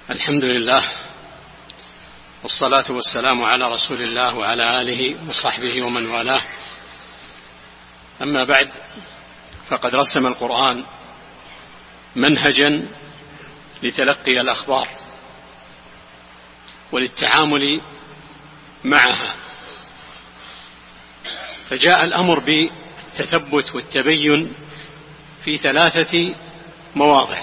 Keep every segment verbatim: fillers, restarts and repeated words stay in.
الحمد لله والصلاة والسلام على رسول الله وعلى آله وصحبه ومن والاه. أما بعد، فقد رسم القرآن منهجا لتلقي الأخبار وللتعامل معها، فجاء الأمر بالتثبت والتبين في ثلاثة مواضع.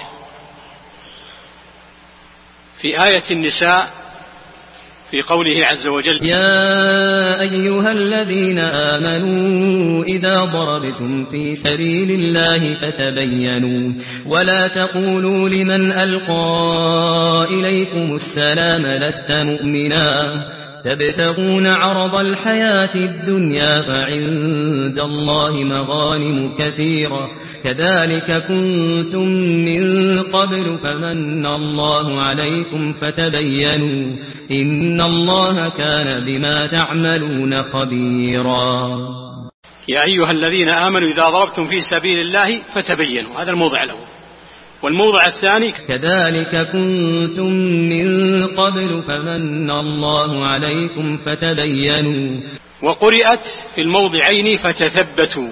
في آية النساء في قوله عز وجل: يا أيها الذين آمنوا إذا ضربتم في سبيل الله فتبينوا ولا تقولوا لمن ألقى إليكم السلام لست مؤمنا تبتغون عرض الحياة الدنيا فعند الله مغانم كثيرة كذلك كنتم من قبل فمن الله عليكم فتبينوا إن الله كان بما تعملون خبيرا. يا أيها الذين آمنوا إذا ضربتم في سبيل الله فتبينوا، هذا الموضع الأول. والموضع الثاني: كذلك كنتم من قبل فمن الله عليكم فتبينوا. وقرئت في الموضعين فتثبتوا.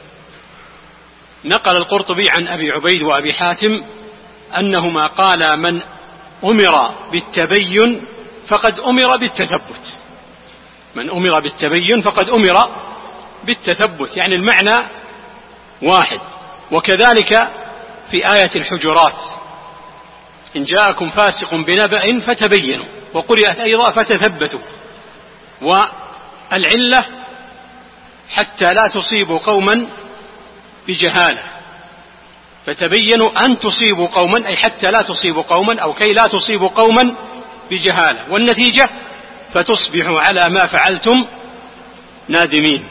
نقل القرطبي عن أبي عبيد وأبي حاتم أنهما قال: من أمر بالتبين فقد أمر بالتثبت. من أمر بالتبين فقد أمر بالتثبت، يعني المعنى واحد. وكذلك في آية الحجرات: إن جاءكم فاسق بنبأ فتبينوا. وقرئت أيضا فتثبتوا. والعلة حتى لا تصيبوا قوما بجهالة، فتبينوا أن تصيبوا قوما، أي حتى لا تصيبوا قوما أو كي لا تصيبوا قوما بجهالة، والنتيجة فتصبحوا على ما فعلتم نادمين.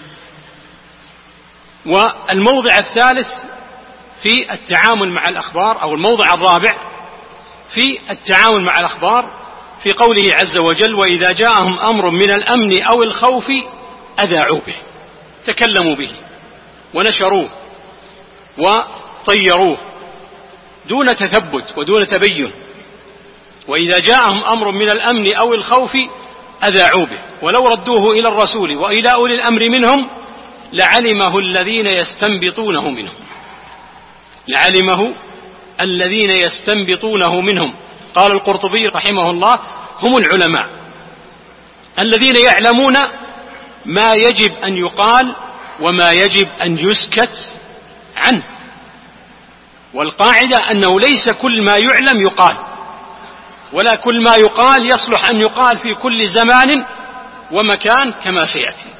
والموضع الثالث في التعامل مع الأخبار، أو الموضع الرابع في التعامل مع الأخبار في قوله عز وجل: وإذا جاءهم أمر من الأمن أو الخوف أذاعوا به، تكلموا به ونشروه وطيروه دون تثبت ودون تبين. وإذا جاءهم أمر من الأمن أو الخوف أذاعوا به ولو ردوه إلى الرسول وإلى أولي الأمر منهم لعلمه الذين يستنبطونه منهم لعلمه الذين يستنبطونه منهم قال القرطبي رحمه الله: هم العلماء الذين يعلمون ما يجب أن يقال وما يجب أن يسكت عنه. والقاعدة أنه ليس كل ما يعلم يقال، ولا كل ما يقال يصلح أن يقال في كل زمان ومكان كما سيأتي.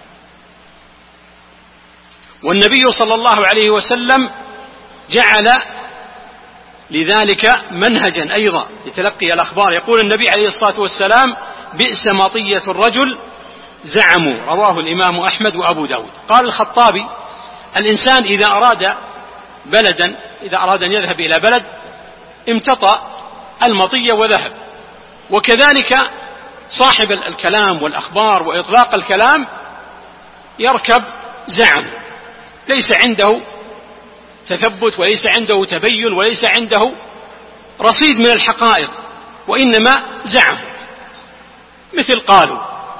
والنبي صلى الله عليه وسلم جعل لذلك منهجا أيضا لتلقي الأخبار. يقول النبي عليه الصلاة والسلام: بئس مطية الرجل زعموا، رواه الإمام أحمد وأبو داود. قال الخطابي: الإنسان إذا أراد بلدا إذا أراد أن يذهب إلى بلد امتطى المطية وذهب، وكذلك صاحب الكلام والأخبار وإطلاق الكلام يركب زعم، ليس عنده تثبت وليس عنده تبين وليس عنده رصيد من الحقائق، وإنما زعم مثل قالوا.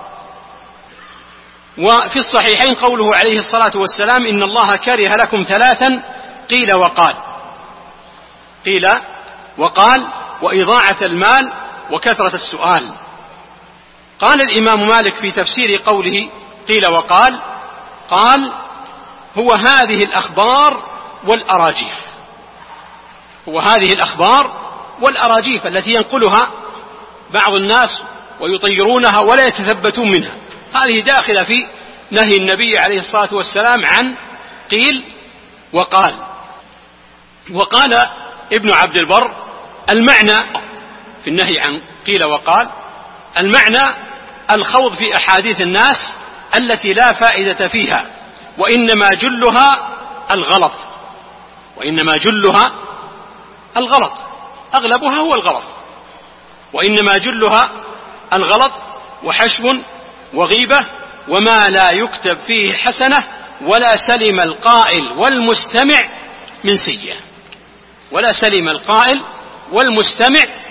وفي الصحيحين قوله عليه الصلاة والسلام: إن الله كره لكم ثلاثا قيل وقال قيل وقال وإضاعة المال وكثرة السؤال. قال الإمام مالك في تفسير قوله قيل وقال: قال: هو هذه الأخبار والأراجيف هو هذه الأخبار والأراجيف التي ينقلها بعض الناس ويطيرونها ولا يتثبتون منها. هذه داخلة في نهي النبي عليه الصلاة والسلام عن قيل وقال. وقال ابن عبد البر: المعنى في النهي عن قيل وقال المعنى الخوض في أحاديث الناس التي لا فائدة فيها، وإنما جلها الغلط وإنما جلها الغلط أغلبها هو الغلط وإنما جلها الغلط وحشو وغيبة وما لا يكتب فيه حسنة ولا سلم القائل والمستمع من سيئة ولا سلم القائل والمستمع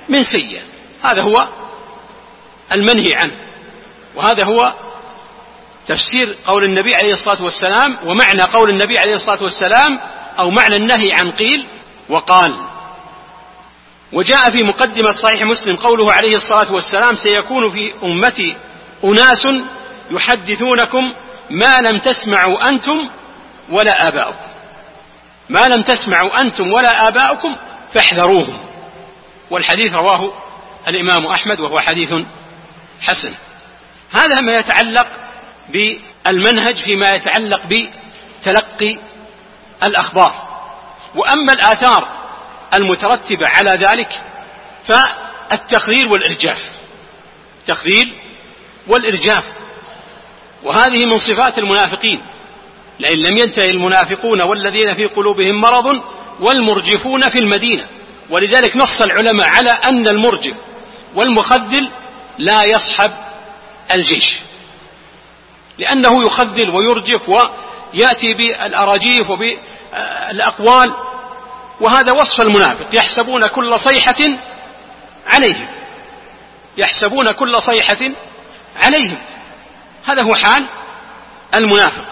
من سيئة. هذا هو المنهي عنه، وهذا هو تفسير قول النبي عليه الصلاة والسلام، ومعنى قول النبي عليه الصلاة والسلام أو معنى النهي عن قيل وقال. وجاء في مقدمة صحيح مسلم قوله عليه الصلاة والسلام: سيكون في أمتي أناس يحدثونكم ما لم تسمعوا أنتم ولا آباؤكم، ما لم تسمعوا أنتم ولا آباؤكم فاحذروهم. والحديث رواه الإمام أحمد وهو حديث حسن. هذا ما يتعلق بالمنهج فيما يتعلق بتلقي الأخبار. وأما الآثار المترتبة على ذلك فالتخذيل والإرجاف، التخذيل والإرجاف، وهذه من صفات المنافقين: لئن لم ينتهي المنافقون والذين في قلوبهم مرض والمرجفون في المدينة. ولذلك نص العلماء على أن المرجف والمخذل لا يصحب الجيش، لأنه يخذل ويرجف ويأتي بالأراجيف وبالأقوال، وهذا وصف المنافق: يحسبون كل صيحة عليهم، يحسبون كل صيحة عليهم. هذا هو حال المنافق.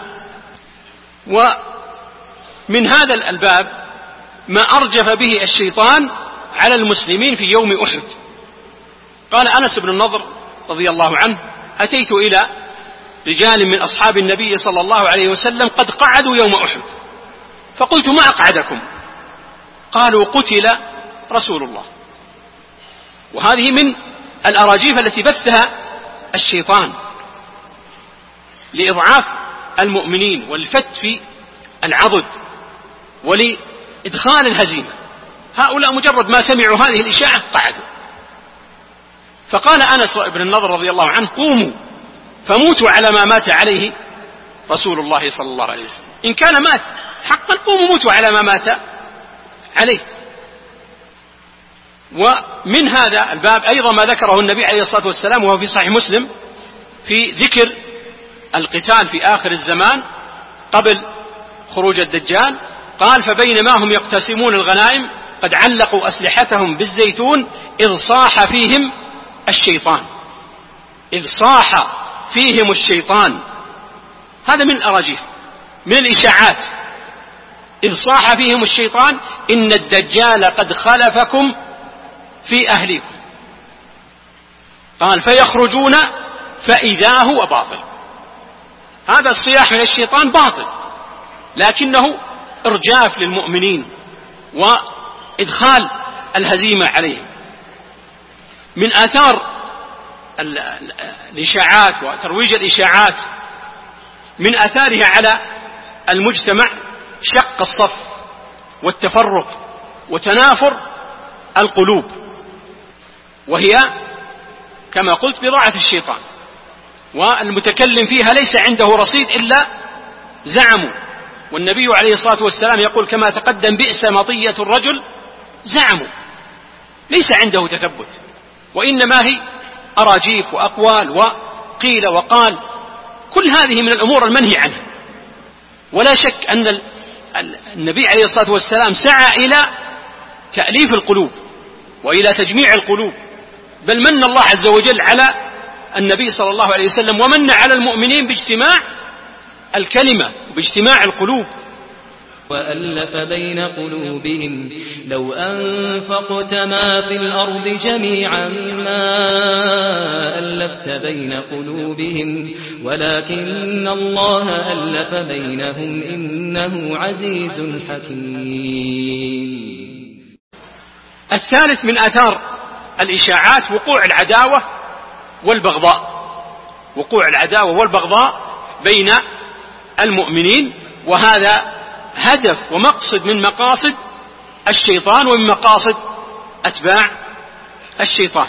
ومن هذا الباب ما أرجف به الشيطان على المسلمين في يوم أحد. قال أنس بن النضر رضي الله عنه: أتيت إلى رجال من أصحاب النبي صلى الله عليه وسلم قد قعدوا يوم أحد، فقلت: ما أقعدكم؟ قالوا: قتل رسول الله. وهذه من الأراجيف التي بثها الشيطان لإضعاف المؤمنين والفت في العضد ولإدخال الهزيمة. هؤلاء مجرد ما سمعوا هذه الإشاعة قعدوا. فقال أنس بن النضر رضي الله عنه: قوموا فموتوا على ما مات عليه رسول الله صلى الله عليه وسلم. إن كان مات حقا قوموا موتوا على ما مات عليه. ومن هذا الباب أيضا ما ذكره النبي عليه الصلاة والسلام وهو في صحيح مسلم في ذكر القتال في آخر الزمان قبل خروج الدجال. قال: فبينما هم يقتسمون الغنائم قد علقوا أسلحتهم بالزيتون إذ صاح فيهم الشيطان، إذ صاح فيهم الشيطان. هذا من الأراجيف، من الإشاعات. إذ صاح فيهم الشيطان إن الدجال قد خلفكم في أهليكم. قال: فيخرجون فإذا هو باطل. هذا الصياح من الشيطان باطل، لكنه إرجاف للمؤمنين وإدخال الهزيمة عليهم. من آثار الإشاعات وترويج الإشاعات، من آثارها على المجتمع شق الصف والتفرق وتنافر القلوب، وهي كما قلت بضاعة الشيطان، والمتكلم فيها ليس عنده رصيد إلا زعموا. والنبي عليه الصلاة والسلام يقول كما تقدم: بئس مطية الرجل زعموا. ليس عنده تثبت، وإنما هي أراجيف وأقوال وقيل وقال. كل هذه من الأمور المنهي عنها. ولا شك أن النبي عليه الصلاة والسلام سعى إلى تأليف القلوب وإلى تجميع القلوب، بل من الله عز وجل على النبي صلى الله عليه وسلم ومن على المؤمنين باجتماع الكلمة وباجتماع القلوب. وألف بين قلوبهم لو أنفقت ما في الأرض جميعا ما ألفت بين قلوبهم ولكن الله ألف بينهم إنه عزيز حكيم. الثالث من آثار الإشاعات وقوع العداوة والبغضاء، وقوع العداوة والبغضاء بين المؤمنين، وهذا هدف ومقصد من مقاصد الشيطان ومن مقاصد أتباع الشيطان.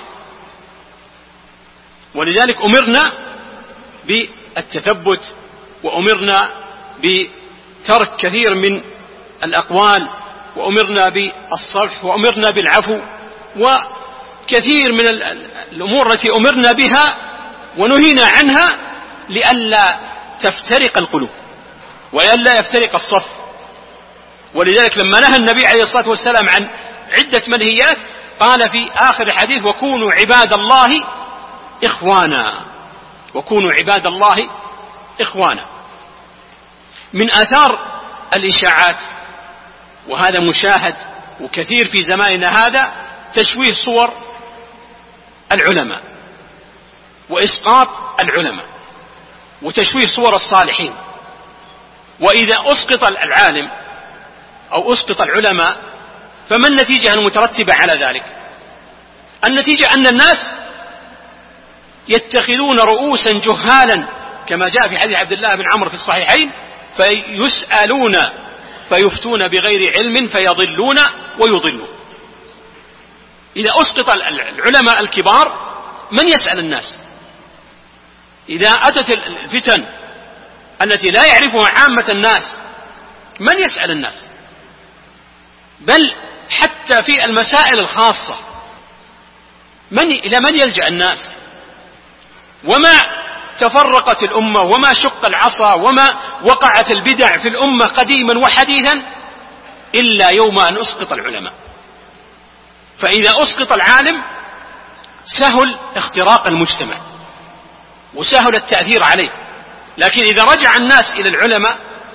ولذلك أمرنا بالتثبت، وأمرنا بترك كثير من الأقوال، وأمرنا بالصفح، وأمرنا بالعفو، وكثير من الأمور التي أمرنا بها ونهينا عنها لئلا تفترق القلوب ولئلا يفترق الصف. ولذلك لما نهى النبي عليه الصلاة والسلام عن عدة منهيات قال في آخر الحديث وكونوا عباد الله إخوانا، وكونوا عباد الله إخوانا. من آثار الإشاعات، وهذا مشاهد وكثير في زماننا هذا، تشويه صور العلماء وإسقاط العلماء وتشويه صور الصالحين. وإذا أسقط العالم أو أسقط العلماء فما النتيجة المترتبة على ذلك؟ النتيجة أن الناس يتخذون رؤوسا جهالا كما جاء في حديث عبد الله بن عمرو في الصحيحين، فيسألون فيفتون بغير علم فيضلون ويضلون. إذا أسقط العلماء الكبار من يسأل الناس؟ إذا أتت الفتن التي لا يعرفها عامة الناس من يسأل الناس؟ بل حتى في المسائل الخاصة من إلى من يلجأ الناس؟ وما تفرقت الأمة وما شق العصا وما وقعت البدع في الأمة قديما وحديثا إلا يوم أن أسقط العلماء. فإذا أسقط العالم سهل اختراق المجتمع وسهل التأثير عليه. لكن إذا رجع الناس إلى العلماء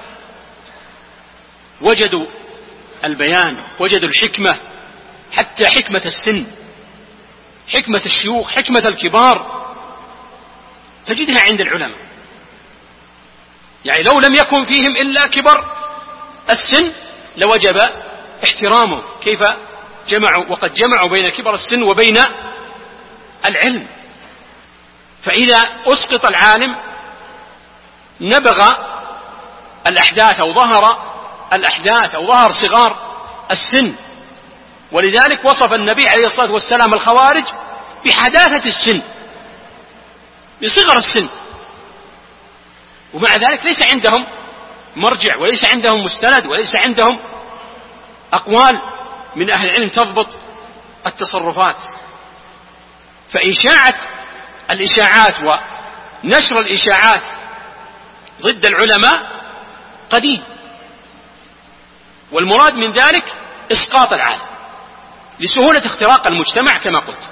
وجدوا البيان، وجدوا الحكمة، حتى حكمة السن، حكمة الشيوخ، حكمة الكبار تجدها عند العلماء. يعني لو لم يكن فيهم إلا كبر السن لوجب احترامه، كيف جمعوا وقد جمعوا بين كبر السن وبين العلم. فإذا أسقط العالم نبغ الأحداث أو ظهر الأحداث أو ظهر صغار السن. ولذلك وصف النبي عليه الصلاة والسلام الخوارج بحداثة السن، بصغر السن، ومع ذلك ليس عندهم مرجع وليس عندهم مستند وليس عندهم أقوال من أهل العلم تضبط التصرفات. فإشاعة الإشاعات ونشر الإشاعات ضد العلماء قديم، والمراد من ذلك إسقاط العالم لسهولة اختراق المجتمع كما قلت.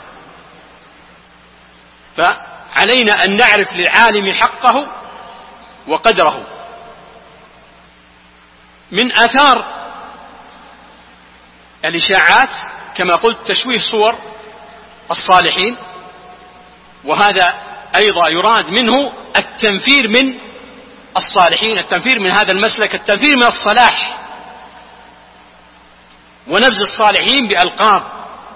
فعلينا أن نعرف للعالم حقه وقدره. من آثار الإشاعات كما قلت تشويه صور الصالحين، وهذا أيضا يراد منه التنفير من الصالحين، التنفير من هذا المسلك، التنفير من الصلاح، ونبذ الصالحين بألقاب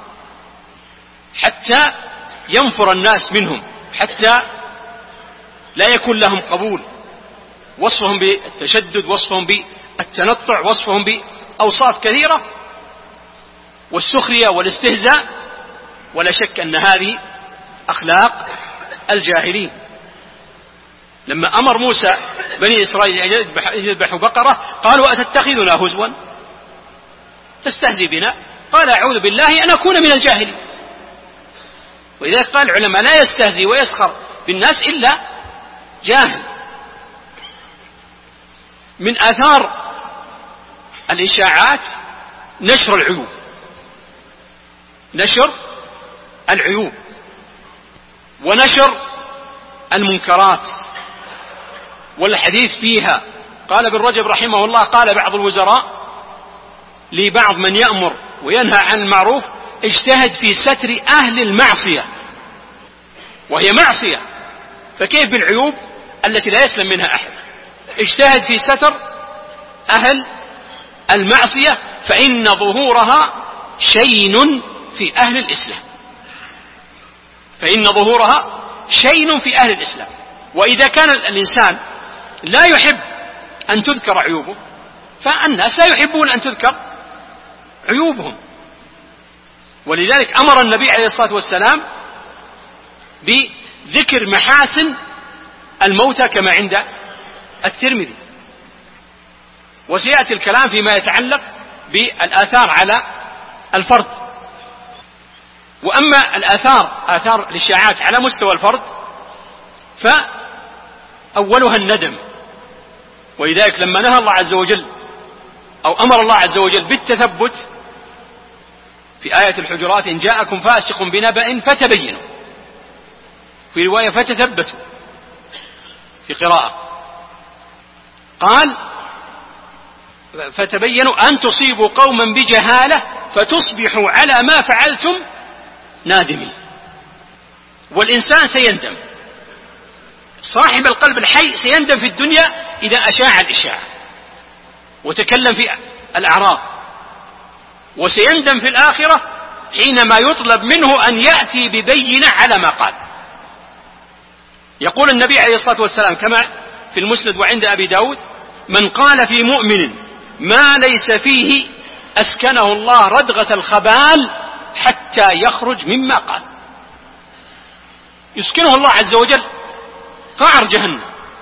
حتى ينفر الناس منهم، حتى لا يكون لهم قبول. وصفهم بالتشدد، وصفهم بالتنطع، وصفهم بأوصاف كثيرة، والسخرية والاستهزاء. ولا شك أن هذه أخلاق الجاهلين. لما أمر موسى بني إسرائيل أن يذبحوا بقرة قالوا أتتخذنا هزوا تستهزي بنا؟ قال أعوذ بالله أن أكون من الجاهلين. ولذلك قال العلماء لا يستهزي ويسخر بالناس إلا جاهل. من آثار الإشاعات نشر العيوب، نشر العيوب ونشر المنكرات والحديث فيها. قال ابن رجب رحمه الله قال بعض الوزراء لبعض من يأمر وينهى عن المعروف اجتهد في ستر أهل المعصية، وهي معصية، فكيف بالعيوب التي لا يسلم منها أحد؟ اجتهد في ستر أهل المعصية فإن ظهورها شين في أهل الإسلام، فإن ظهورها شين في أهل الإسلام. وإذا كان الإنسان لا يحب أن تذكر عيوبه فالناس لا يحبون أن تذكر عيوبهم. ولذلك أمر النبي عليه الصلاة والسلام بذكر محاسن الموتى كما عند الترمذي. وسيأتي الكلام فيما يتعلق بالآثار على الفرد. وأما الآثار آثار الإشاعات على مستوى الفرد فأولها الندم. ولذلك لما نهى الله عز وجل أو أمر الله عز وجل بالتثبت في آية الحجرات إن جاءكم فاسق بنبأ فتبينوا، في رواية فتثبتوا في قراءة، قال فتبينوا أن تصيبوا قوما بجهالة فتصبحوا على ما فعلتم نادمين. والإنسان سيندم، صاحب القلب الحي سيندم في الدنيا إذا أشاع الإشاعة وتكلم في الأعراض، وسيندم في الآخرة حينما يطلب منه أن يأتي ببينة على ما قال. يقول النبي عليه الصلاة والسلام كما في المسند وعند أبي داود: من قال في مؤمن ما ليس فيه أسكنه الله ردغة الخبال حتى يخرج مما قال. يسكنه الله عز وجل قعر جهنم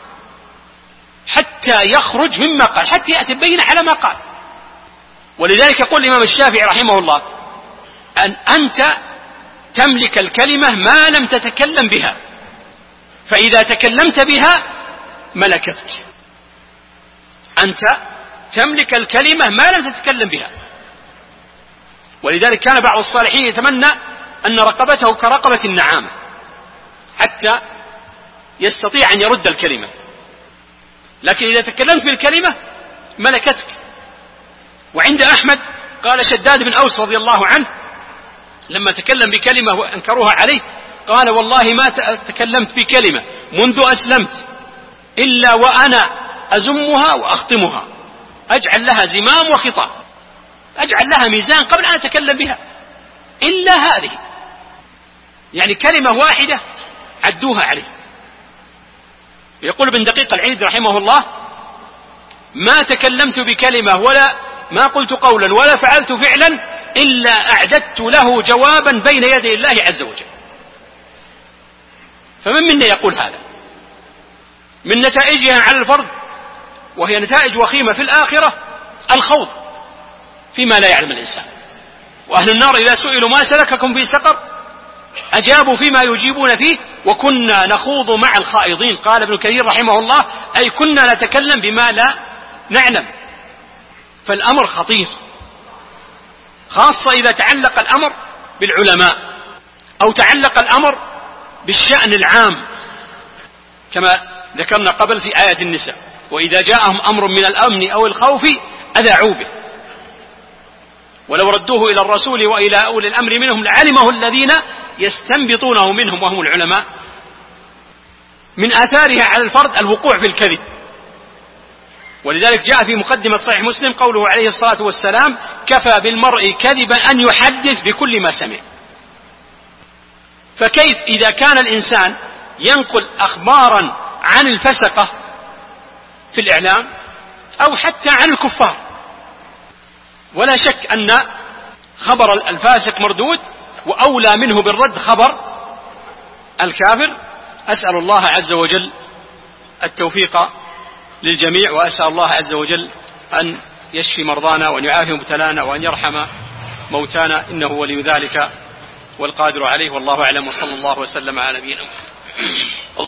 حتى يخرج مما قال، حتى يأتي بينة على ما قال. ولذلك يقول الإمام الشافعي رحمه الله: أن أنت تملك الكلمة ما لم تتكلم بها، فإذا تكلمت بها ملكتك. أنت تملك الكلمة ما لم تتكلم بها. ولذلك كان بعض الصالحين يتمنى أن رقبته كرقبة النعامة حتى يستطيع أن يرد الكلمة، لكن إذا تكلمت بالكلمة ملكتك. وعند أحمد قال شداد بن أوس رضي الله عنه لما تكلم بكلمة وأنكروها عليه قال: والله ما تكلمت بكلمة منذ أسلمت إلا وأنا أزمها وأخطمها، أجعل لها زمام وخطام، أجعل لها ميزان قبل أن أتكلم بها، إلا هذه، يعني كلمة واحدة عدوها عليه. يقول ابن دقيق العيد رحمه الله: ما تكلمت بكلمة ولا ما قلت قولا ولا فعلت فعلا إلا أعددت له جوابا بين يدي الله عز وجل. فمن منا يقول هذا؟ من نتائجها على الفرد، وهي نتائج وخيمة في الآخرة، الخوض فيما لا يعلم الإنسان. وأهل النار إذا سئلوا ما سلككم في سقر أجابوا فيما يجيبون فيه وكنا نخوض مع الخائضين. قال ابن كثير رحمه الله: أي كنا نتكلم بما لا نعلم. فالأمر خطير، خاصة إذا تعلق الأمر بالعلماء أو تعلق الأمر بالشأن العام، كما ذكرنا قبل في آية النساء: وإذا جاءهم أمر من الأمن أو الخوف أذاعوا به ولو ردوه إلى الرسول وإلى أولي الأمر منهم لعلمه الذين يستنبطونه منهم وهم العلماء. من آثارها على الفرد الوقوع في الكذب، ولذلك جاء في مقدمة صحيح مسلم قوله عليه الصلاة والسلام: كفى بالمرء كذبا أن يحدث بكل ما سمع. فكيف إذا كان الإنسان ينقل أخبارا عن الفسقة في الإعلام أو حتى عن الكفار؟ ولا شك أن خبر الفاسق مردود، وأولى منه بالرد خبر الكافر. أسأل الله عز وجل التوفيق للجميع، وأسأل الله عز وجل أن يشفي مرضانا وأن يعافي مبتلانا وأن يرحم موتانا، إنه ولي ذلك والقادر عليه. والله أعلم، وصلى الله وسلم على نبينا محمد.